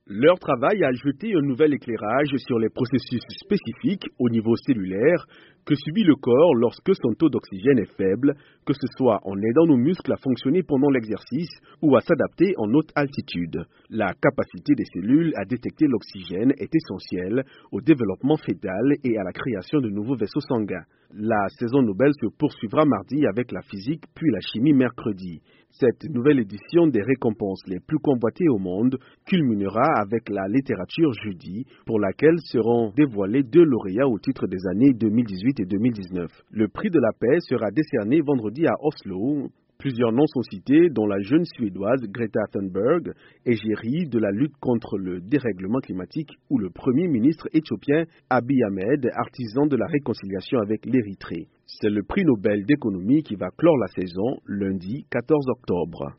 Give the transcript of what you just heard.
Leur travail a jeté un nouvel éclairage sur les processus spécifiques au niveau cellulaire que subit le corps lorsque son taux d'oxygène est faible, que ce soit en aidant nos muscles à fonctionner pendant l'exercice ou à s'adapter en haute altitude. La capacité des cellules à détecter l'oxygène est essentielle au développement fœtal et à la création de nouveaux vaisseaux sanguins. La saison Nobel se poursuivra mardi avec la physique puis la chimie mercredi. Cette nouvelle édition des récompenses les plus convoitées au monde culminera avec la littérature jeudi, pour laquelle seront dévoilés 2 lauréats au titre des années 2018 et 2019. Le prix de la paix sera décerné vendredi à Oslo. Plusieurs noms sont cités, dont la jeune Suédoise Greta Thunberg, égérie de la lutte contre le dérèglement climatique, ou le premier ministre éthiopien Abiy Ahmed, artisan de la réconciliation avec l'Érythrée. C'est le prix Nobel d'économie qui va clore la saison lundi 14 octobre.